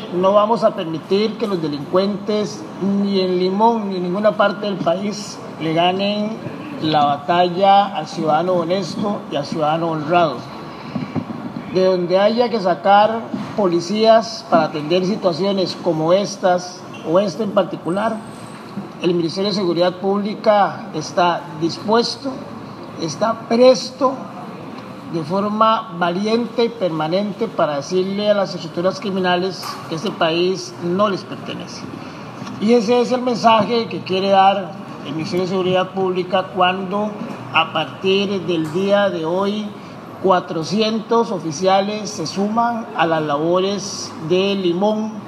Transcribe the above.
no vamos a permitir que los delincuentes ni en Limón ni en ninguna parte del país le ganen la batalla al ciudadano honesto y al ciudadano honrado. De donde haya que sacar policías para atender situaciones como estas o esta en particular, el Ministerio de Seguridad Pública está dispuesto, está presto, de forma valiente y permanente, para decirle a las estructuras criminales que este país no les pertenece. Y ese es el mensaje que quiere dar el Ministerio de Seguridad Pública cuando, a partir del día de hoy, 400 oficiales se suman a las labores de Limón.